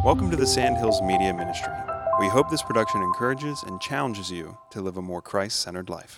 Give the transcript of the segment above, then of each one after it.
Welcome to the Sandhills Media Ministry. We hope this production encourages and challenges you to live a more Christ-centered life.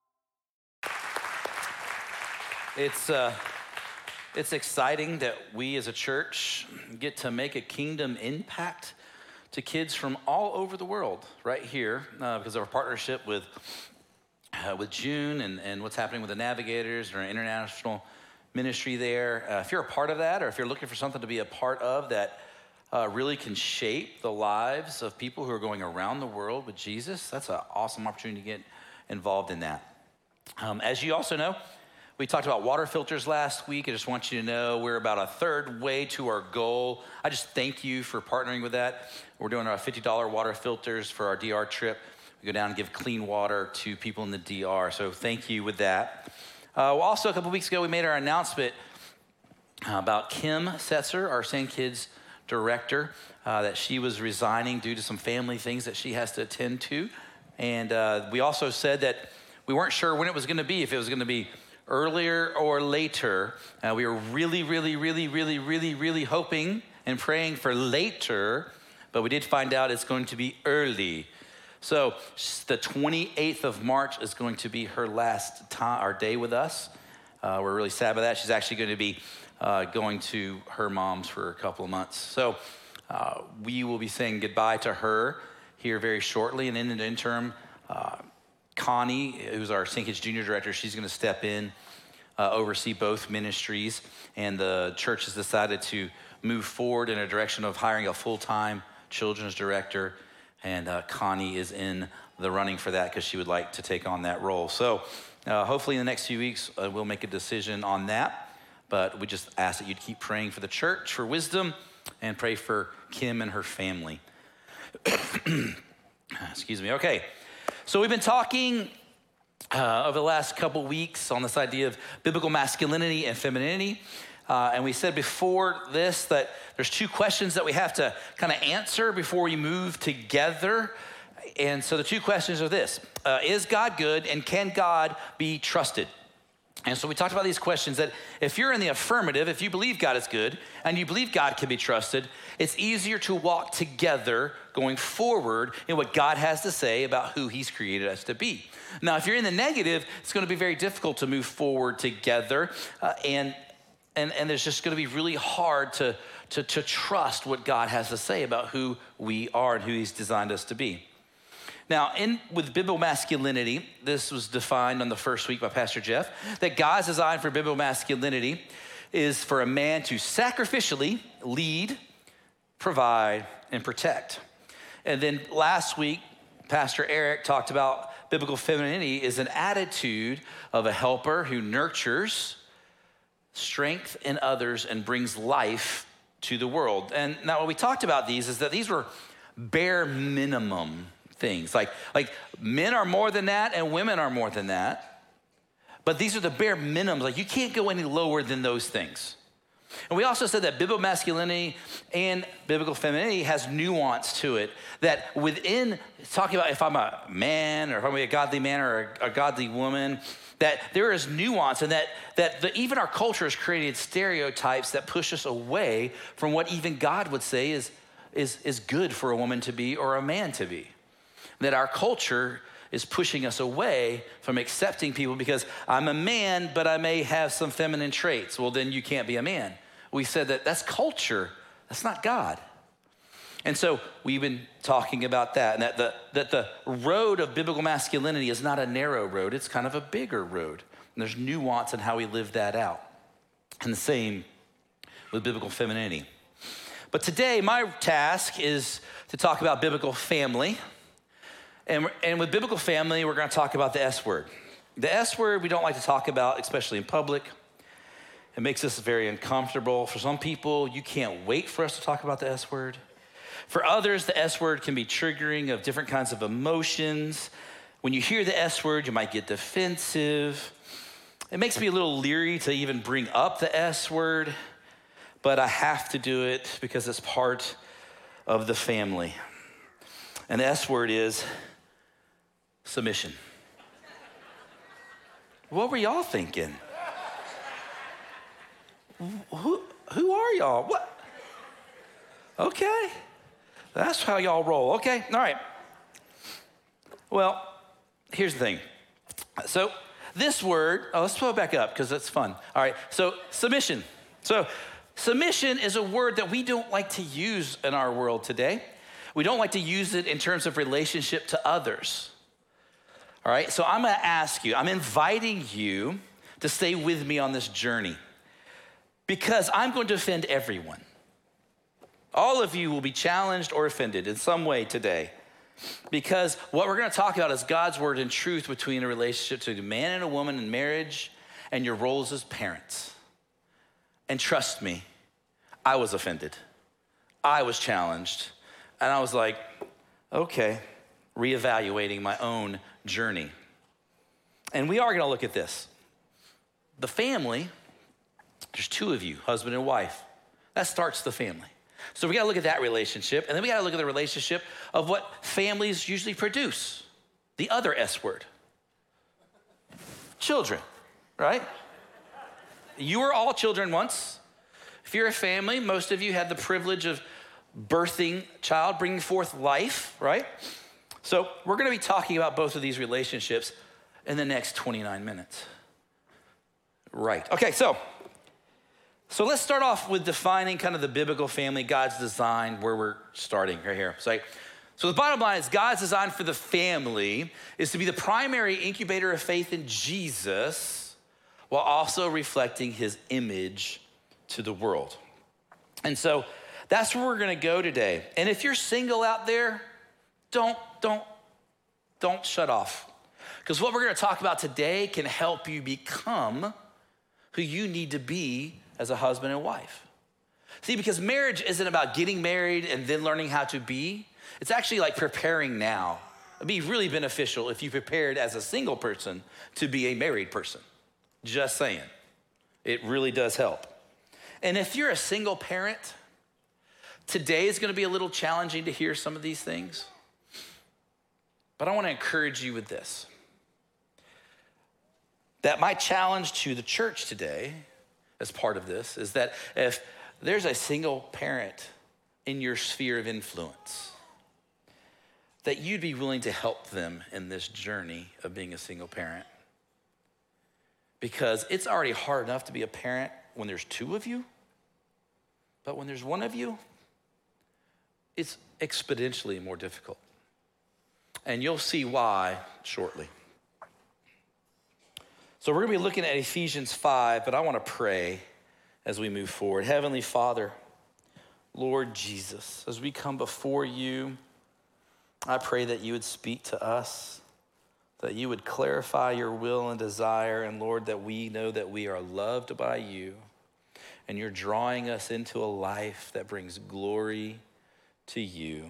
It's exciting that we as a church get to make a kingdom impact to kids from all over the world right here because of our partnership with June and what's happening with the Navigators or international ministry there. If you're a part of that, or if you're looking for something to be a part of that really can shape the lives of people who are going around the world with Jesus, that's an awesome opportunity to get involved in that. As you also know, we talked about water filters last week. I just want you to know we're about a third way to our goal. I just thank you for partnering with that. We're doing our $50 water filters for our DR trip. We go down and give clean water to people in the DR, so thank you with that. Also, a couple weeks ago, we made our announcement about Kim Setzer, our St. Kids director, that she was resigning due to some family things that she has to attend to. And we also said that we weren't sure when it was going to be, if it was going to be earlier or later. We were really hoping and praying for later, but we did find out it's going to be early. So the 28th of March is going to be her last time, our day with us. We're really sad about that. She's actually going to be going to her mom's for a couple of months. So we will be saying goodbye to her here very shortly. And in the interim, Connie, who's our St. Kids Junior Director, she's going to step in, oversee both ministries. And the church has decided to move forward in a direction of hiring a full-time children's director. And Connie is in the running for that because she would like to take on that role. So hopefully in the next few weeks, we'll make a decision on that. But we just ask that you'd keep praying for the church, for wisdom, and pray for Kim and her family. Excuse me. Okay. So we've been talking over the last couple weeks on this idea of biblical masculinity and femininity. And we said before this that there's two questions that we have to kind of answer before we move together. And so the two questions are this: is God good, and can God be trusted? And so we talked about these questions that if you're in the affirmative, if you believe God is good and you believe God can be trusted, it's easier to walk together going forward in what God has to say about who he's created us to be. Now, if you're in the negative, it's going to be very difficult to move forward together. And it's just going to be really hard to trust what God has to say about who we are and who he's designed us to be. Now, with biblical masculinity, this was defined on the first week by Pastor Jeff, that God's design for biblical masculinity is for a man to sacrificially lead, provide, and protect. And then last week, Pastor Eric talked about biblical femininity is an attitude of a helper who nurtures strength in others and brings life to the world. And now when we talked about these is that these were bare minimum things. Like men are more than that and women are more than that. But these are the bare minimums. Like you can't go any lower than those things. And we also said that biblical masculinity and biblical femininity has nuance to it. That within talking about if I'm a man or if I'm a godly man or a godly woman, that there is nuance, and that even our culture has created stereotypes that push us away from what even God would say is good for a woman to be or a man to be. That our culture is pushing us away from accepting people because I'm a man, but I may have some feminine traits. Well, then you can't be a man. We said that that's culture. That's not God. And so we've been talking about that, and that the road of biblical masculinity is not a narrow road. It's kind of a bigger road. And there's nuance in how we live that out. And the same with biblical femininity. But today, my task is to talk about biblical family. And with biblical family, we're going to talk about the S word. The S word we don't like to talk about, especially in public. It makes us very uncomfortable. For some people, you can't wait for us to talk about the S word. For others, the S word can be triggering of different kinds of emotions. When you hear the S word, you might get defensive. It makes me a little leery to even bring up the S word, but I have to do it because it's part of the family. And the S word is submission. What were y'all thinking? Who are y'all? What? Okay. That's how y'all roll. Okay, all right. Well, here's the thing. So this word, let's pull it back up because it's fun. All right, so submission. So submission is a word that we don't like to use in our world today. We don't like to use it in terms of relationship to others. All right, so I'm gonna ask you, I'm inviting you to stay with me on this journey because I'm going to offend everyone. All of you will be challenged or offended in some way today because what we're gonna talk about is God's word and truth between a relationship to a man and a woman in marriage and your roles as parents. And trust me, I was offended. I was challenged. And I was like, okay, reevaluating my own journey. And we are gonna look at this. The family, there's two of you, husband and wife. That starts the family. So we gotta look at that relationship, and then we gotta look at the relationship of what families usually produce, the other S word. Children, right? You were all children once. If you're a family, most of you had the privilege of birthing child, bringing forth life, right? So we're gonna be talking about both of these relationships in the next 29 minutes. Right, okay, so let's start off with defining kind of the biblical family, God's design, where we're starting right here. So the bottom line is God's design for the family is to be the primary incubator of faith in Jesus while also reflecting his image to the world. And so that's where we're gonna go today. And if you're single out there, don't shut off. Because what we're gonna talk about today can help you become who you need to be as a husband and wife. See, because marriage isn't about getting married and then learning how to be. It's actually like preparing now. It'd be really beneficial if you prepared as a single person to be a married person. Just saying. It really does help. And if you're a single parent, today is gonna be a little challenging to hear some of these things. But I wanna encourage you with this. That my challenge to the church today, as part of this, is that if there's a single parent in your sphere of influence, that you'd be willing to help them in this journey of being a single parent. Because it's already hard enough to be a parent when there's two of you, but when there's one of you, it's exponentially more difficult. And you'll see why shortly. So we're gonna be looking at Ephesians 5, but I wanna pray as we move forward. Heavenly Father, Lord Jesus, as we come before you, I pray that you would speak to us, that you would clarify your will and desire, and Lord, that we know that we are loved by you, and you're drawing us into a life that brings glory to you.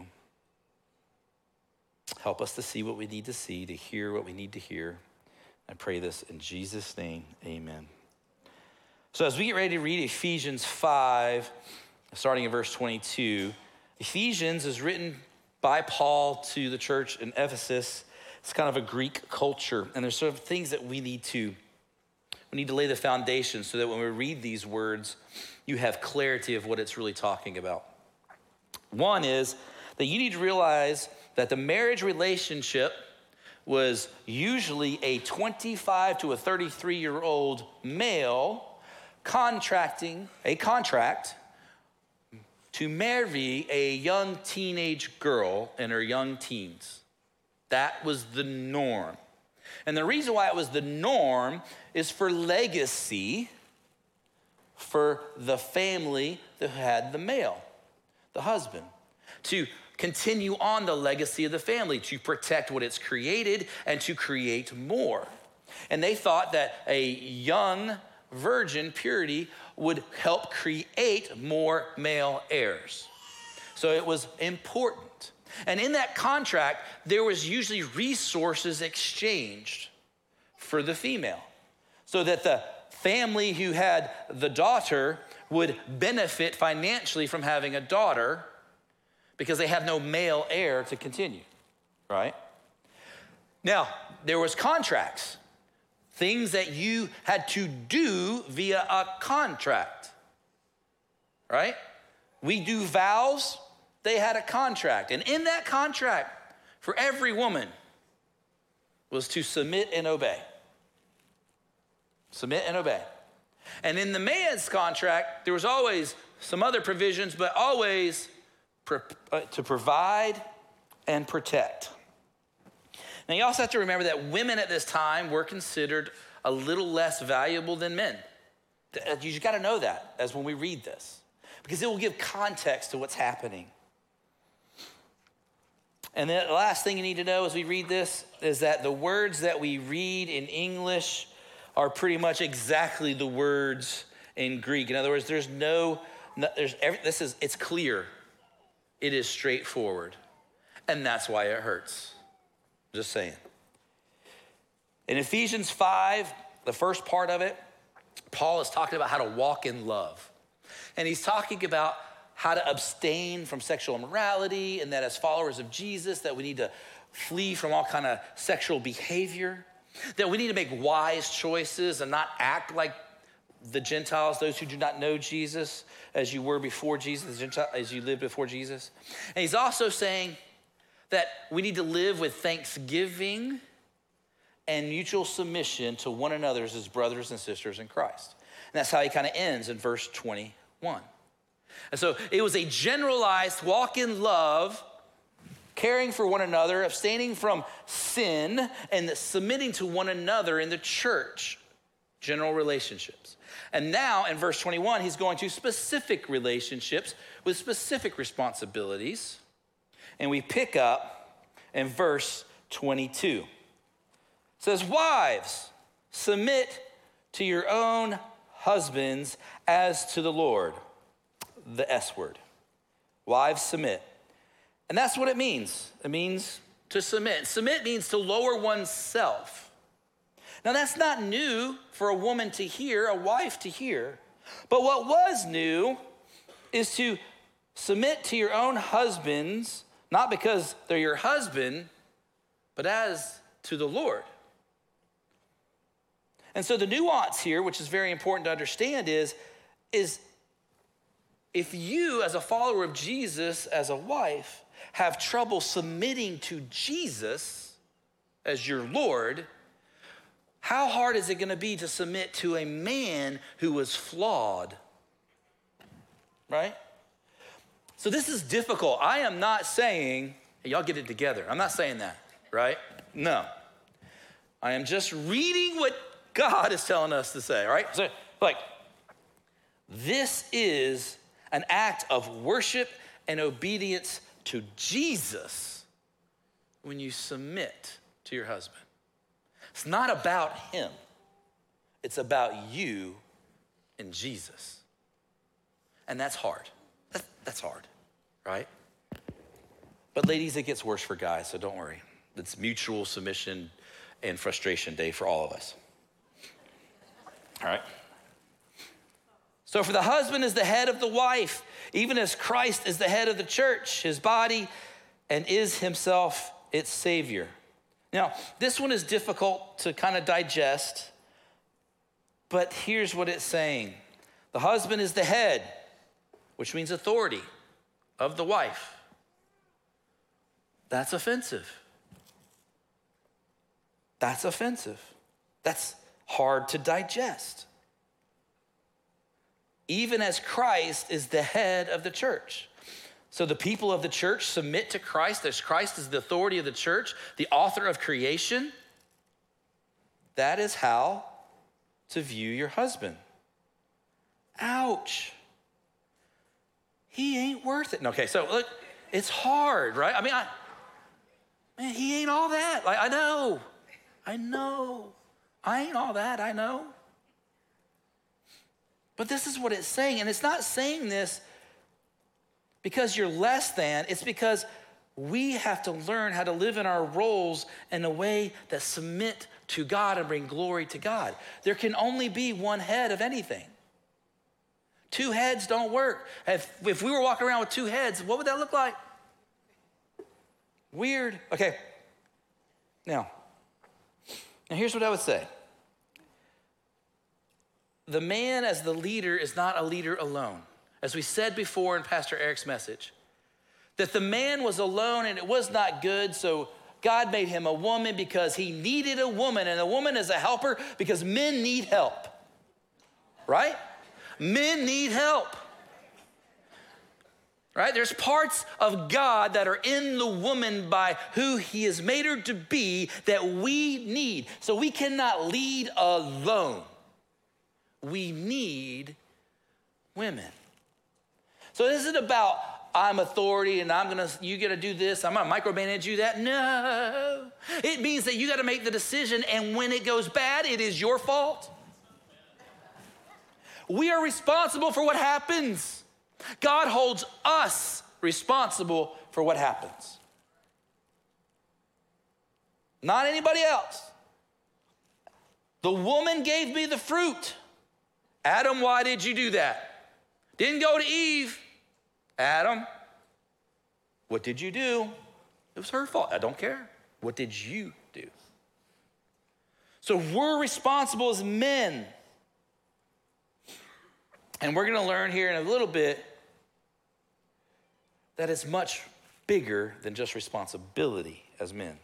Help us to see what we need to see, to hear what we need to hear. I pray this in Jesus' name, amen. So as we get ready to read Ephesians 5, starting in verse 22, Ephesians is written by Paul to the church in Ephesus. It's kind of a Greek culture, and there's sort of things that we need to lay the foundation so that when we read these words, you have clarity of what it's really talking about. One is that you need to realize that the marriage relationship was usually a 25 to a 33-year-old male contracting a contract to marry a young teenage girl in her young teens. That was the norm. And the reason why it was the norm is for legacy for the family that had the male, the husband, to continue on the legacy of the family, to protect what it's created and to create more. And they thought that a young virgin purity would help create more male heirs. So it was important. And in that contract, there was usually resources exchanged for the female, so that the family who had the daughter would benefit financially from having a daughter because they have no male heir to continue, right? Now, there was contracts, things that you had to do via a contract, right? We do vows they had a contract. And in that contract, for every woman, was to submit and obey. Submit and obey. And in the man's contract, there was always some other provisions, but always to provide and protect. Now, you also have to remember that women at this time were considered a little less valuable than men. You just got to know that as when we read this, because it will give context to what's happening. And the last thing you need to know as we read this is that the words that we read in English are pretty much exactly the words in Greek. In other words, it's clear. It is straightforward. And that's why it hurts. Just saying. In Ephesians 5, the first part of it, Paul is talking about how to walk in love. And he's talking about how to abstain from sexual immorality, and that as followers of Jesus, that we need to flee from all kind of sexual behavior, that we need to make wise choices and not act like the Gentiles, those who do not know Jesus, as you were before Jesus, as you lived before Jesus. And he's also saying that we need to live with thanksgiving and mutual submission to one another as brothers and sisters in Christ. And that's how he kind of ends in verse 21. And so it was a generalized walk in love, caring for one another, abstaining from sin, and submitting to one another in the church, general relationships. And now in verse 21, he's going to specific relationships with specific responsibilities. And we pick up in verse 22. It says, wives, submit to your own husbands as to the Lord. The S word. Wives, submit. And that's what it means. It means to submit. Submit means to lower oneself. Now, that's not new for a woman to hear, a wife to hear. But what was new is to submit to your own husbands, not because they're your husband, but as to the Lord. And so the nuance here, which is very important to understand, is if you, as a follower of Jesus, as a wife, have trouble submitting to Jesus as your Lord, how hard is it going to be to submit to a man who was flawed? Right? So this is difficult. I am not saying, hey, y'all get it together. I'm not saying that, right? No. I am just reading what God is telling us to say, right? So, this is an act of worship and obedience to Jesus when you submit to your husband. It's not about him. It's about you and Jesus. And that's hard. That's hard, right? But ladies, it gets worse for guys, so don't worry. It's mutual submission and frustration day for all of us. All right? So for the husband is the head of the wife, even as Christ is the head of the church, his body, and is himself its Savior. Now, this one is difficult to kind of digest, but here's what it's saying. The husband is the head, which means authority, of the wife. That's offensive. That's offensive. That's hard to digest. Even as Christ is the head of the church. So the people of the church submit to Christ as Christ is the authority of the church, the author of creation. That is how to view your husband. Ouch. He ain't worth it. Okay, so look, it's hard, right? I mean, man, he ain't all that. Like, I know. I ain't all that, I know. But this is what it's saying, and it's not saying this because you're less than. It's because we have to learn how to live in our roles in a way that submit to God and bring glory to God. There can only be one head of anything. Two heads don't work. If we were walking around with two heads, what would that look like? Weird. Okay. Now here's what I would say. The man as the leader is not a leader alone. As we said before in Pastor Eric's message, that the man was alone and it was not good, so God made him a woman because he needed a woman, and a woman is a helper because men need help, right? Men need help, right? There's parts of God that are in the woman by who he has made her to be that we need. So we cannot lead alone. We need women. So this isn't about I'm authority and you gotta do this, I'm gonna micromanage you that. No, it means that you gotta make the decision, and when it goes bad, it is your fault. We are responsible for what happens. God holds us responsible for what happens. Not anybody else. The woman gave me the fruit. Adam, why did you do that? Didn't go to Eve. Adam, what did you do? It was her fault. I don't care. What did you do? So we're responsible as men. And we're going to learn here in a little bit that it's much bigger than just responsibility as men.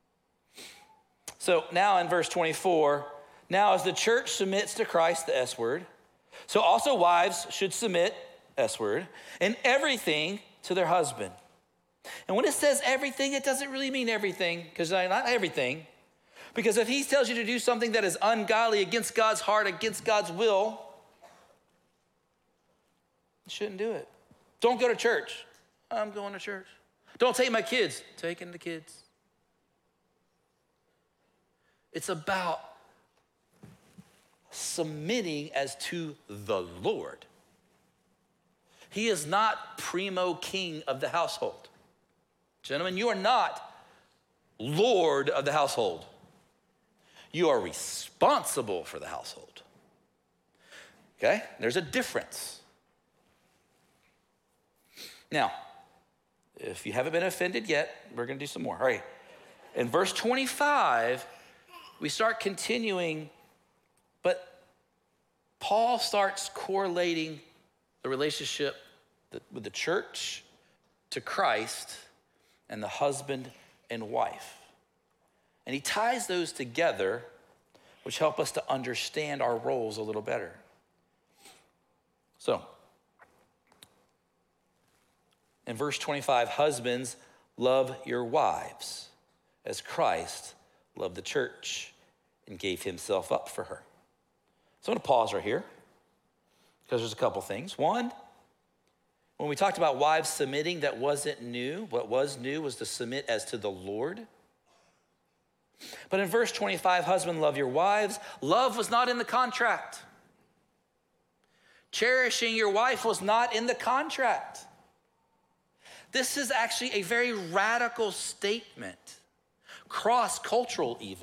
So now in verse 24, now as the church submits to Christ, the S word, so also wives should submit, S word, in everything to their husband. And when it says everything, it doesn't really mean everything, because not everything. Because if he tells you to do something that is ungodly, against God's heart, against God's will, you shouldn't do it. Don't go to church. I'm going to church. Don't take my kids. Taking the kids. It's about submitting as to the Lord. He is not primo king of the household. Gentlemen, you are not Lord of the household. You are responsible for the household. Okay? There's a difference. Now, if you haven't been offended yet, we're going to do some more. All right. In verse 25, we start continuing, but Paul starts correlating the relationship with the church to Christ and the husband and wife. And he ties those together, which help us to understand our roles a little better. So, in verse 25, husbands, love your wives as Christ loved the church and gave himself up for her. So I'm going to pause right here because there's a couple things. One, when we talked about wives submitting, that wasn't new. What was new was to submit as to the Lord. But in verse 25, husband, love your wives. Love was not in the contract. Cherishing your wife was not in the contract. This is actually a very radical statement, cross-cultural even.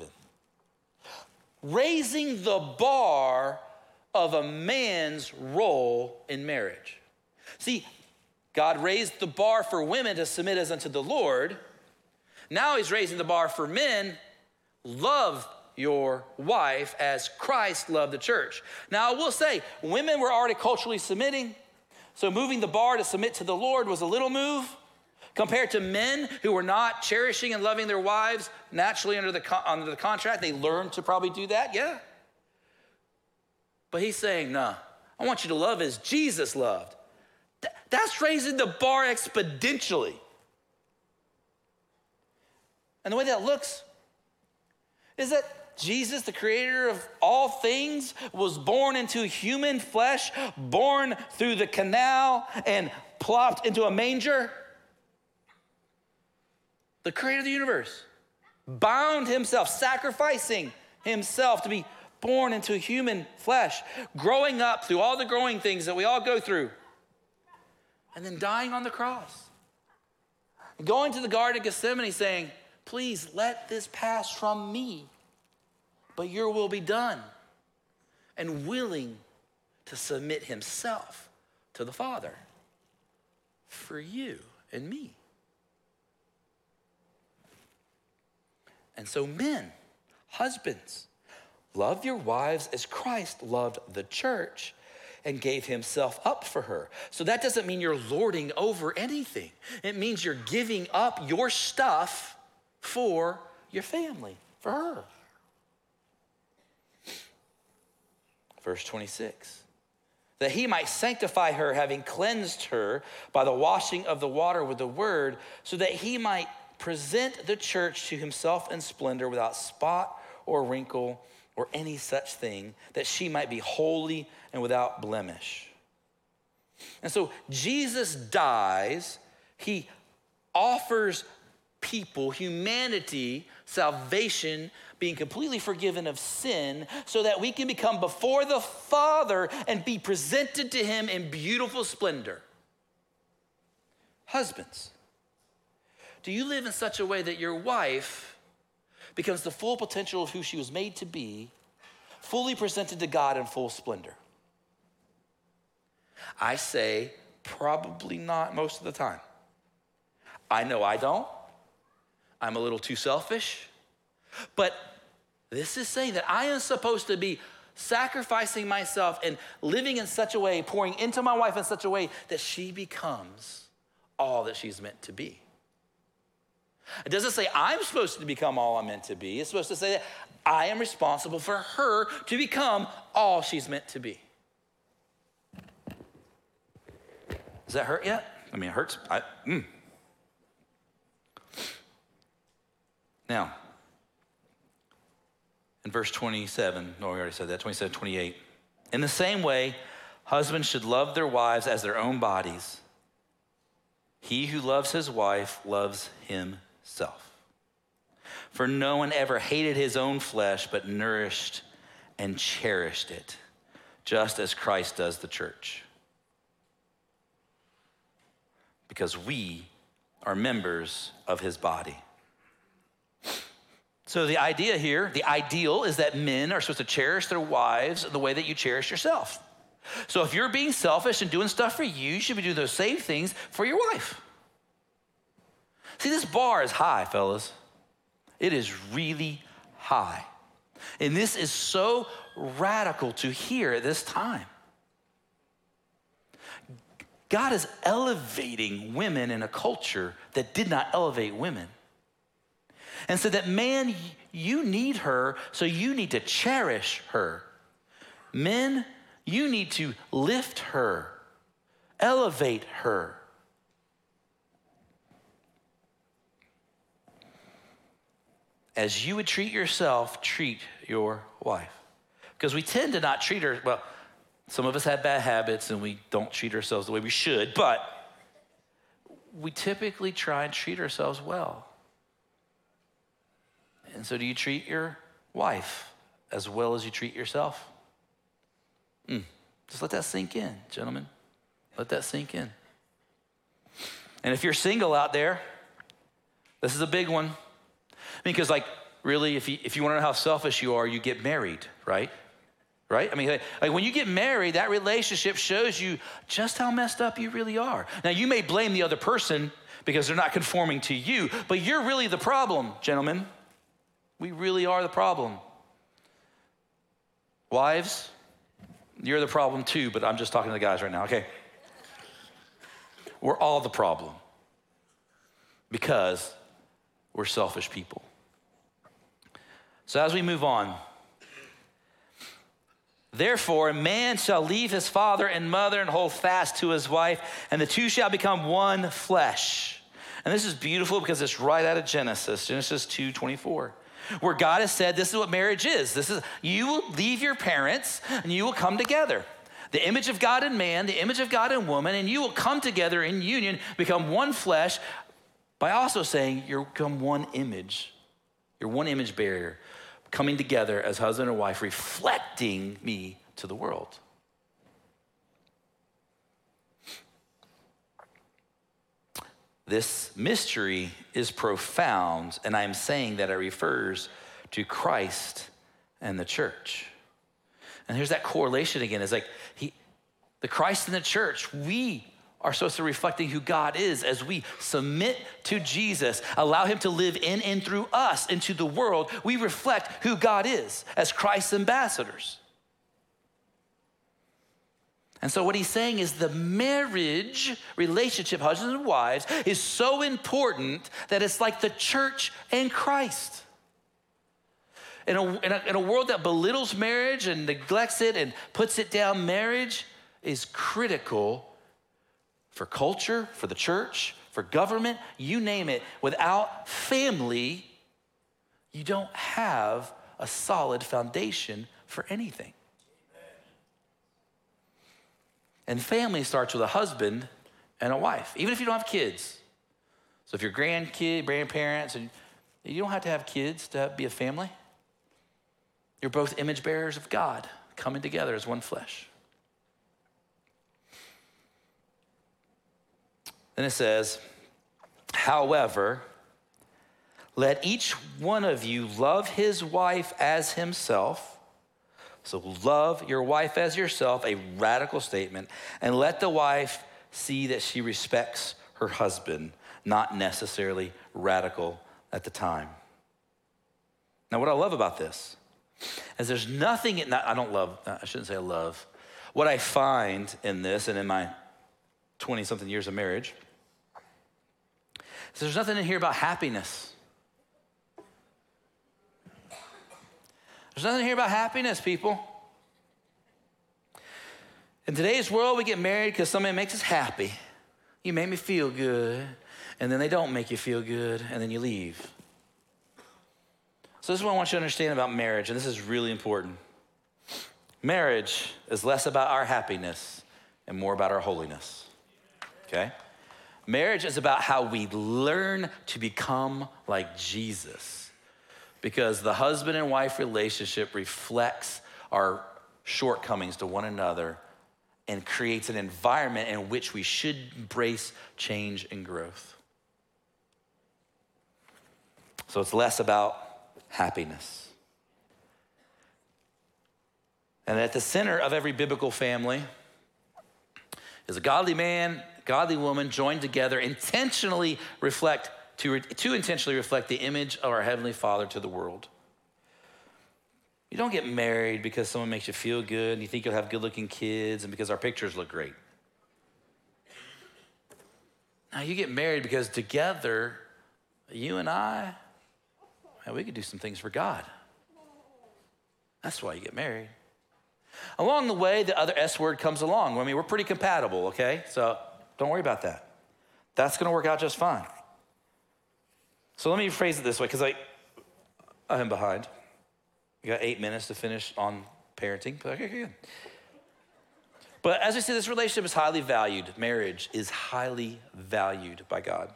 Raising the bar of a man's role in marriage. See, God raised the bar for women to submit as unto the Lord. Now he's raising the bar for men. Love your wife as Christ loved the church. Now I will say, women were already culturally submitting, so moving the bar to submit to the Lord was a little move compared to men who were not cherishing and loving their wives naturally under the contract. They learned to probably do that, yeah. But he's saying, no, I want you to love as Jesus loved. That's raising the bar exponentially. And the way that looks is that Jesus, the creator of all things, was born into human flesh, born through the canal and plopped into a manger. The creator of the universe bound himself, sacrificing himself to be born into human flesh, growing up through all the growing things that we all go through, and then dying on the cross. Going to the Garden of Gethsemane saying, please let this pass from me, but your will be done. And willing to submit himself to the Father for you and me. And so men, husbands, love your wives as Christ loved the church and gave himself up for her. So that doesn't mean you're lording over anything. It means you're giving up your stuff for your family, for her. Verse 26. That he might sanctify her, having cleansed her by the washing of the water with the word, so that he might present the church to himself in splendor, without spot or wrinkle or any such thing, that she might be holy and without blemish. And so Jesus dies. He offers people, humanity, salvation, being completely forgiven of sin, so that we can become before the Father and be presented to him in beautiful splendor. Husbands, do you live in such a way that your wife becomes the full potential of who she was made to be, fully presented to God in full splendor? I say probably not most of the time. I know I don't. I'm a little too selfish. But this is saying that I am supposed to be sacrificing myself and living in such a way, pouring into my wife in such a way that she becomes all that she's meant to be. It doesn't say I'm supposed to become all I'm meant to be. It's supposed to say that I am responsible for her to become all she's meant to be. Does that hurt yet? I mean, it hurts. Now, in verse 27, no, we already said that, 27, 28. In the same way, husbands should love their wives as their own bodies. He who loves his wife loves himself. For no one ever hated his own flesh, but nourished and cherished it, just as Christ does the church. Because we are members of his body. So the idea here, the ideal, is that men are supposed to cherish their wives the way that you cherish yourself. So if you're being selfish and doing stuff for you, you should be doing those same things for your wife. See, this bar is high, fellas. It is really high. And this is so radical to hear at this time. God is elevating women in a culture that did not elevate women. And so that, man, you need her, so you need to cherish her. Men, you need to lift her, elevate her. As you would treat yourself, treat your wife. Because we tend to not treat her, well, some of us have bad habits and we don't treat ourselves the way we should, but we typically try and treat ourselves well. And so do you treat your wife as well as you treat yourself? Just let that sink in, gentlemen. Let that sink in. And if you're single out there, this is a big one. Because really, if you want to know how selfish you are, you get married, right? Right? I mean, like when you get married, that relationship shows you just how messed up you really are. Now, you may blame the other person because they're not conforming to you, but you're really the problem, gentlemen. We really are the problem. Wives, you're the problem too, but I'm just talking to the guys right now, okay? We're all the problem because we're selfish people. So as we move on, therefore, a man shall leave his father and mother and hold fast to his wife, and the two shall become one flesh. And this is beautiful because it's right out of Genesis 2:24, where God has said this is what marriage is. This is, you will leave your parents and you will come together. The image of God in man, the image of God in woman, and you will come together in union, become one flesh, by also saying you're become one image. You're one image bearer, coming together as husband and wife, reflecting me to the world. This mystery is profound, and I'm saying that it refers to Christ and the church. And here's that correlation again. It's like the Christ and the church, we are supposed to be reflecting who God is as we submit to Jesus, allow him to live in and through us into the world. We reflect who God is as Christ's ambassadors. And so what he's saying is the marriage relationship, husbands and wives, is so important that it's like the church and Christ. In a world that belittles marriage and neglects it and puts it down, marriage is critical for culture, for the church, for government, you name it. Without family, you don't have a solid foundation for anything. And family starts with a husband and a wife, even if you don't have kids. So if you're grandparents, and you don't have to have kids to be a family. You're both image bearers of God, coming together as one flesh. Then it says, however, let each one of you love his wife as himself. So love your wife as yourself, a radical statement, and let the wife see that she respects her husband, not necessarily radical at the time. Now, what I love about this is there's nothing, I shouldn't say I love. What I find in this and in my 20-something years of marriage is there's nothing in here about happiness. There's nothing here about happiness, people. In today's world, we get married because somebody makes us happy. You make me feel good, and then they don't make you feel good, and then you leave. So this is what I want you to understand about marriage, and this is really important. Marriage is less about our happiness and more about our holiness, okay? Marriage is about how we learn to become like Jesus, because the husband and wife relationship reflects our shortcomings to one another and creates an environment in which we should embrace change and growth. So it's less about happiness. And at the center of every biblical family is a godly man, godly woman joined together, to intentionally reflect the image of our Heavenly Father to the world. You don't get married because someone makes you feel good and you think you'll have good-looking kids and because our pictures look great. Now, you get married because together, you and I, man, we could do some things for God. That's why you get married. Along the way, the other S word comes along. I mean, we're pretty compatible, okay? So don't worry about that. That's going to work out just fine. So let me phrase it this way, because I am behind. We got 8 minutes to finish on parenting. Okay, good. But as I said, this relationship is highly valued. Marriage is highly valued by God.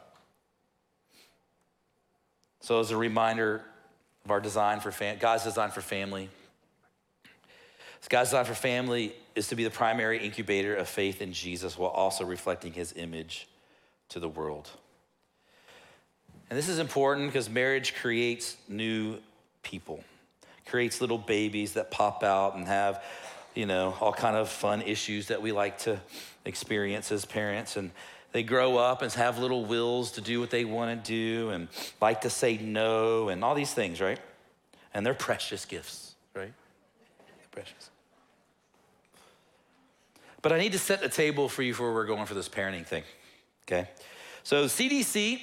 So as a reminder of our design for God's design for family. God's design for family is to be the primary incubator of faith in Jesus while also reflecting his image to the world. And this is important because marriage creates new people, creates little babies that pop out and have, all kind of fun issues that we like to experience as parents. And they grow up and have little wills to do what they want to do and like to say no and all these things, right? And they're precious gifts, right? They're precious. But I need to set the table for you for where we're going for this parenting thing, okay? So CDC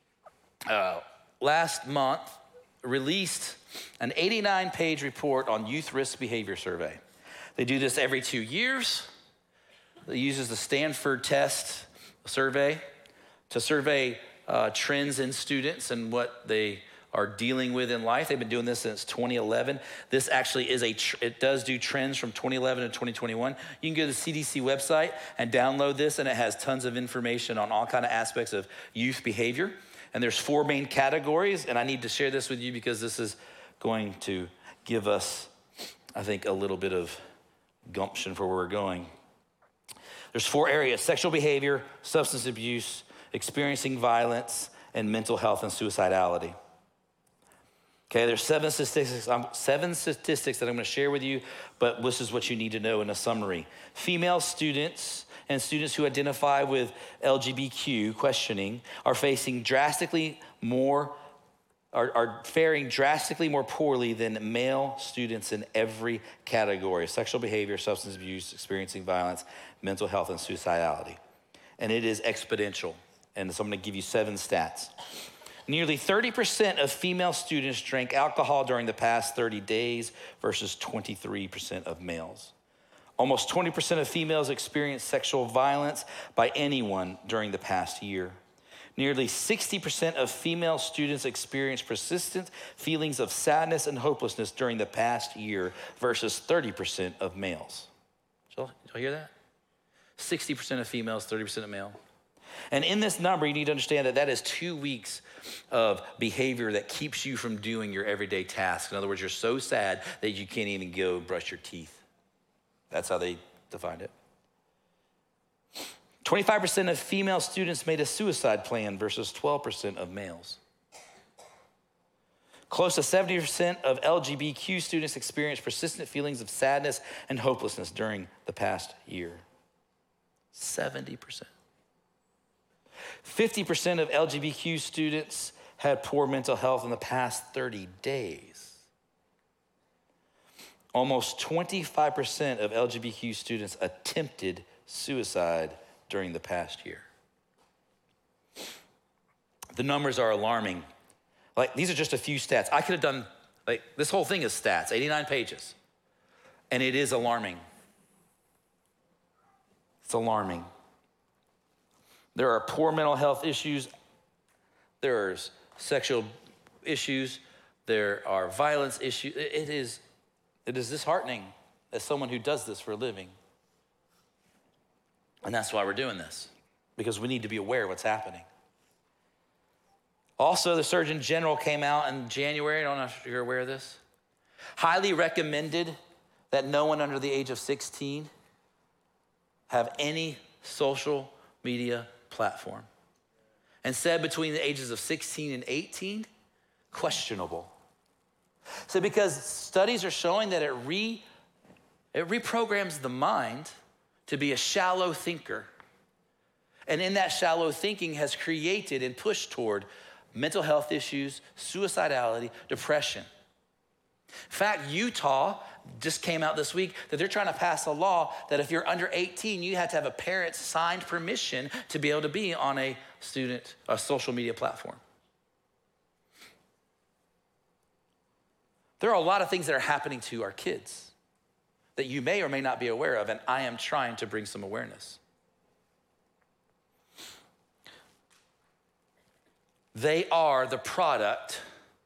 last month released an 89-page report on youth risk behavior survey. They do this every 2 years. It uses the Stanford test survey to survey trends in students and what they are dealing with in life. They've been doing this since 2011. This actually is it does do trends from 2011 to 2021. You can go to the CDC website and download this, and it has tons of information on all kind of aspects of youth behavior. And there's 4 main categories, and I need to share this with you because this is going to give us, I think, a little bit of gumption for where we're going. There's 4 areas: sexual behavior, substance abuse, experiencing violence, and mental health and suicidality. Okay, there's 7 statistics that I'm going to share with you, but this is what you need to know in a summary. Female students and students who identify with LGBTQ questioning are facing drastically more are faring drastically more poorly than male students in every category: sexual behavior, substance abuse, experiencing violence, mental health, and suicidality. And it is exponential. And so I'm going to give you 7 stats. Nearly 30% of female students drank alcohol during the past 30 days versus 23% of males. Almost 20% of females experienced sexual violence by anyone during the past year. Nearly 60% of female students experienced persistent feelings of sadness and hopelessness during the past year versus 30% of males. Did y'all hear that? 60% of females, 30% of male. And in this number, you need to understand that that is 2 weeks of behavior that keeps you from doing your everyday tasks. In other words, you're so sad that you can't even go brush your teeth. That's how they defined it. 25% of female students made a suicide plan versus 12% of males. Close to 70% of LGBTQ students experienced persistent feelings of sadness and hopelessness during the past year. 70%. 50% of LGBTQ students had poor mental health in the past 30 days. Almost 25% of LGBTQ students attempted suicide during the past year. The numbers are alarming. Like, these are just a few stats. I could have done, this whole thing is stats, 89 pages. And it is alarming. It's alarming. There are poor mental health issues. There's sexual issues. There are violence issues. It is disheartening as someone who does this for a living. And that's why we're doing this, because we need to be aware of what's happening. Also, the Surgeon General came out in January. I don't know if you're aware of this. Highly recommended that no one under the age of 16 have any social media platform. And said between the ages of 16 and 18, questionable. So because studies are showing that it reprograms the mind to be a shallow thinker. And in that shallow thinking has created and pushed toward mental health issues, suicidality, depression. In fact, Utah just came out this week that they're trying to pass a law that if you're under 18, you have to have a parent's signed permission to be able to be on a social media platform. There are a lot of things that are happening to our kids that you may or may not be aware of, and I am trying to bring some awareness. They are the product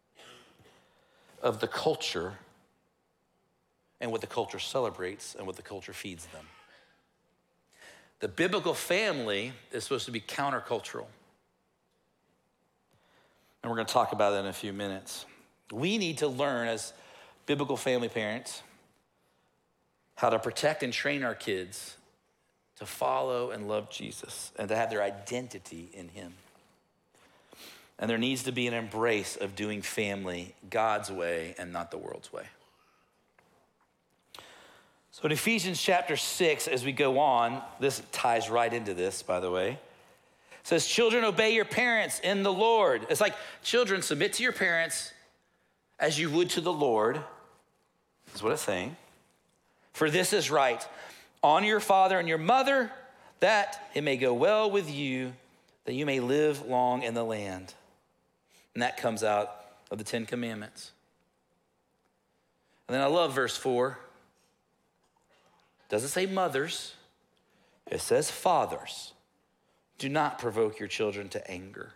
of the culture and what the culture celebrates and what the culture feeds them. The biblical family is supposed to be countercultural. And we're going to talk about that in a few minutes. We need to learn as biblical family parents how to protect and train our kids to follow and love Jesus and to have their identity in him. And there needs to be an embrace of doing family God's way and not the world's way. So in Ephesians chapter 6, as we go on, this ties right into this, by the way. It says, children, obey your parents in the Lord. It's like, children, submit to your parents as you would to the Lord. Is what it's saying. For this is right. Honor your father and your mother, that it may go well with you, that you may live long in the land. And that comes out of the 10 Commandments. And then I love verse 4. It doesn't say mothers. It says fathers. Do not provoke your children to anger,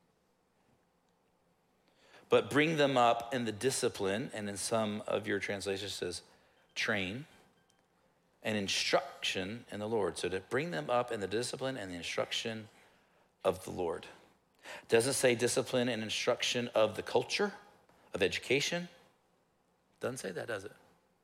but bring them up in the discipline, and in some of your translations it says train, and instruction in the Lord. So to bring them up in the discipline and the instruction of the Lord. It doesn't say discipline and instruction of the culture, of education. Doesn't say that, does it?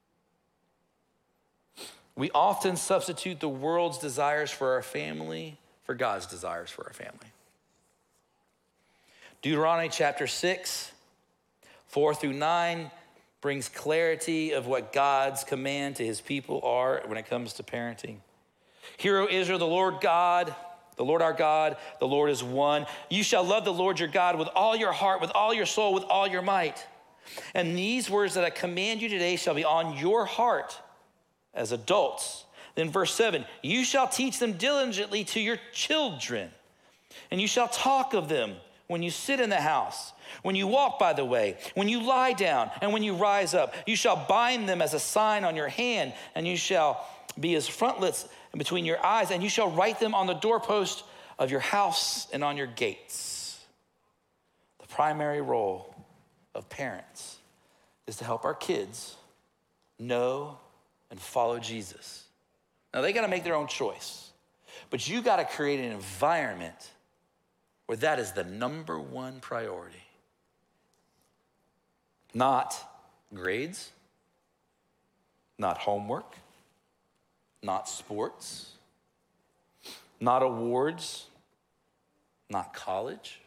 We often substitute the world's desires for our family for God's desires for our family. Deuteronomy chapter 6, 4-9 brings clarity of what God's command to his people are when it comes to parenting. Hear, O Israel, the Lord God, The Lord our God, the Lord is one. You shall love the Lord your God with all your heart, with all your soul, with all your might. And these words that I command you today shall be on your heart as adults. Then verse 7, you shall teach them diligently to your children, and you shall talk of them when you sit in the house, when you walk by the way, when you lie down, and when you rise up. You shall bind them as a sign on your hand, and you shall be as frontlets between your eyes, and you shall write them on the doorpost of your house and on your gates. The primary role of parents is to help our kids know and follow Jesus. Now, they got to make their own choice, but you got to create an environment where that is the number one priority. Not grades, not homework, not sports, not awards, not college,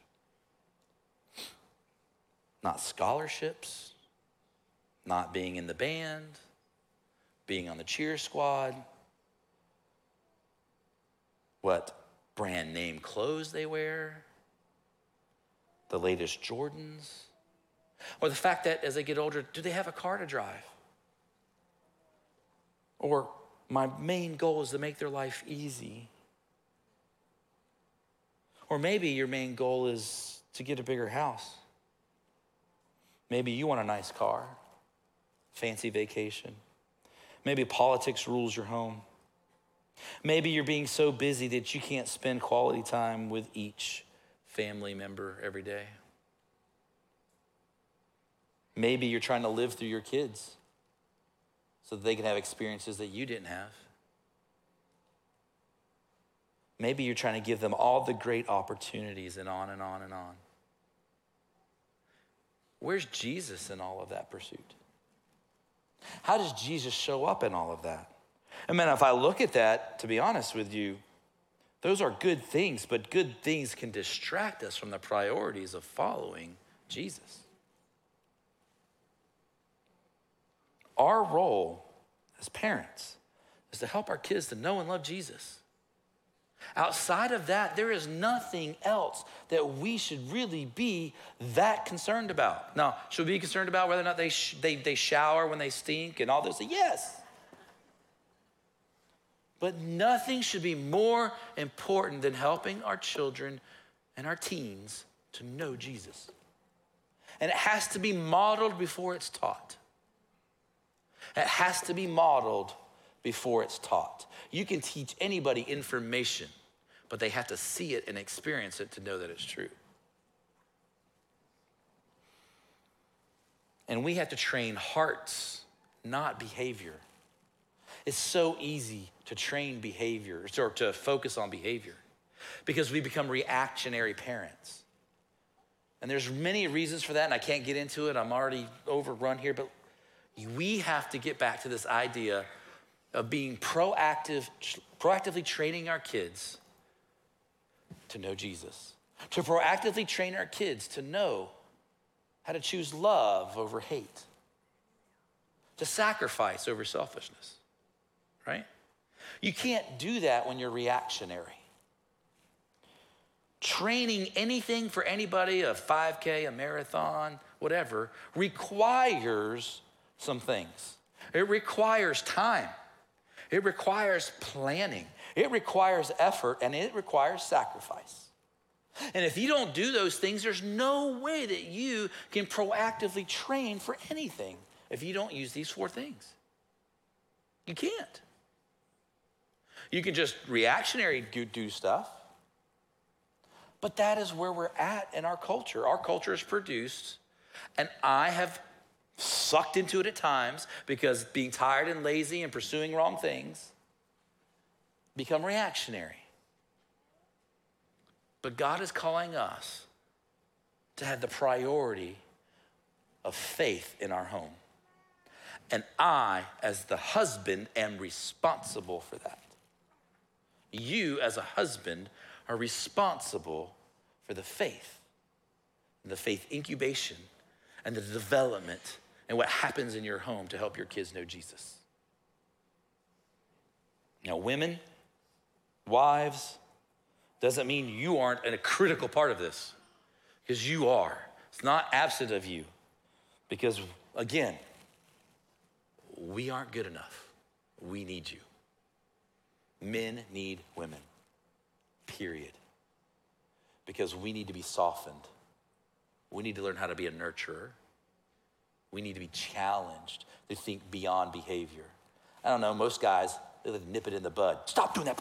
not scholarships, not being in the band, being on the cheer squad, what brand name clothes they wear, the latest Jordans, or the fact that as they get older, do they have a car to drive? Or my main goal is to make their life easy. Or maybe your main goal is to get a bigger house. Maybe you want a nice car, fancy vacation. Maybe politics rules your home. Maybe you're being so busy that you can't spend quality time with each family member every day. Maybe you're trying to live through your kids so that they can have experiences that you didn't have. Maybe you're trying to give them all the great opportunities and on and on and on. Where's Jesus in all of that pursuit? How does Jesus show up in all of that? I mean, if I look at that, to be honest with you, those are good things, but good things can distract us from the priorities of following Jesus. Our role as parents is to help our kids to know and love Jesus. Outside of that, there is nothing else that we should really be that concerned about. Now, should we be concerned about whether or not they shower when they stink and all this? Yes. But nothing should be more important than helping our children and our teens to know Jesus. And it has to be modeled before it's taught. It has to be modeled before it's taught. You can teach anybody information, but they have to see it and experience it to know that it's true. And we have to train hearts, not behavior. It's so easy to train behavior or to focus on behavior because we become reactionary parents. And there's many reasons for that, and I can't get into it. I'm already overrun here, but we have to get back to this idea of being proactively training our kids to know Jesus, to proactively train our kids to know how to choose love over hate, to sacrifice over selfishness, right? You can't do that when you're reactionary. Training anything for anybody, a 5K, a marathon, whatever, requires some things. It requires time. It requires planning. It requires effort, and it requires sacrifice. And if you don't do those things, there's no way that you can proactively train for anything if you don't use these four things. You can't. You can just reactionary do stuff, but that is where we're at in our culture. Our culture is produced, and I have sucked into it at times because being tired and lazy and pursuing wrong things become reactionary. But God is calling us to have the priority of faith in our home. And I, as the husband, am responsible for that. You, as a husband, are responsible for the faith incubation, and the development, and what happens in your home to help your kids know Jesus. Now, women, wives, doesn't mean you aren't a critical part of this, because you are. It's not absent of you, because again, we aren't good enough. We need you. Men need women, period. Because we need to be softened. We need to learn how to be a nurturer. We need to be challenged to think beyond behavior. I don't know, most guys, they like nip it in the bud. Stop doing that.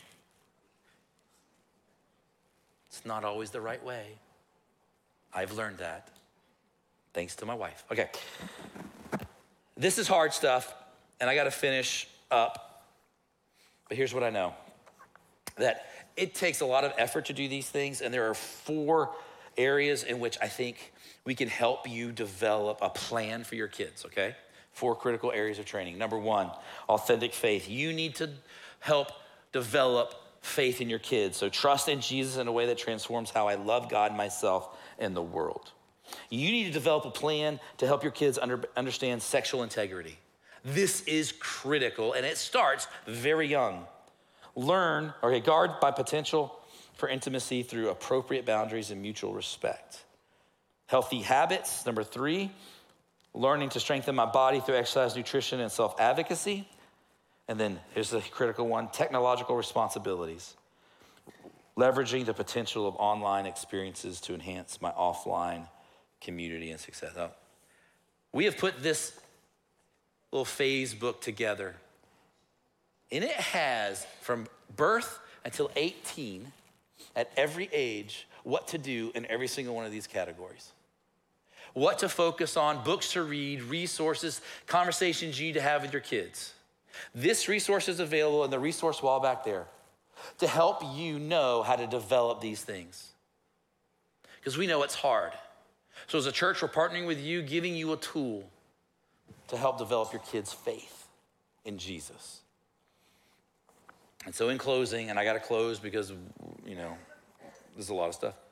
It's not always the right way. I've learned that, thanks to my wife. Okay, this is hard stuff, and I gotta finish up. But here's what I know, that it takes a lot of effort to do these things, and there are 4 areas in which I think we can help you develop a plan for your kids, okay? 4 critical areas of training. Number 1, authentic faith. You need to help develop faith in your kids. So trust in Jesus in a way that transforms how I love God, myself, and the world. You need to develop a plan to help your kids understand sexual integrity. This is critical, and it starts very young. Guard by potential for intimacy through appropriate boundaries and mutual respect. Healthy habits, number 3, learning to strengthen my body through exercise, nutrition, and self-advocacy. And then here's the critical one, technological responsibilities. Leveraging the potential of online experiences to enhance my offline community and success. Now, we have put this little phase book together, and it has from birth until 18, at every age, what to do in every single one of these categories. What to focus on, books to read, resources, conversations you need to have with your kids. This resource is available in the resource wall back there to help you know how to develop these things. Because we know it's hard. So as a church, we're partnering with you, giving you a tool to help develop your kids' faith in Jesus. And so in closing, and I got to close because, there's a lot of stuff.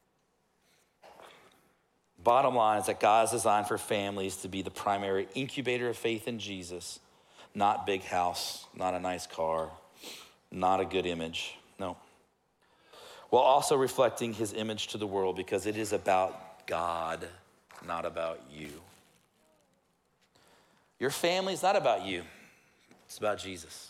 Bottom line is that God is designed for families to be the primary incubator of faith in Jesus, not big house, not a nice car, not a good image, no. While also reflecting his image to the world, because it is about God, not about you. Your family is not about you, it's about Jesus.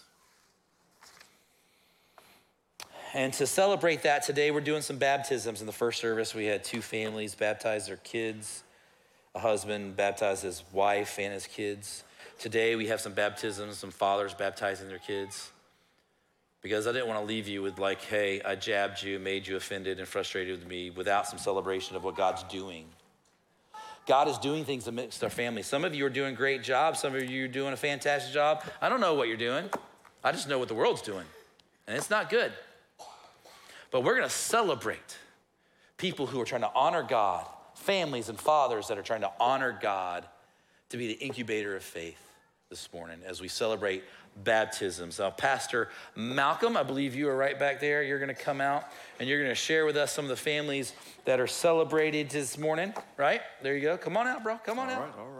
And to celebrate that, today we're doing some baptisms. In the first service, we had 2 families baptize their kids. A husband baptized his wife and his kids. Today we have some baptisms, some fathers baptizing their kids. Because I didn't want to leave you with like, hey, I jabbed you, made you offended and frustrated with me without some celebration of what God's doing. God is doing things amidst our family. Some of you are doing great jobs. Some of you are doing a fantastic job. I don't know what you're doing. I just know what the world's doing. And it's not good. But we're going to celebrate people who are trying to honor God, families and fathers that are trying to honor God, to be the incubator of faith this morning as we celebrate baptisms. Now, Pastor Malcolm, I believe you are right back there. You're going to come out and you're going to share with us some of the families that are celebrated this morning, right? There you go. Come on out, bro. Come on out. All right.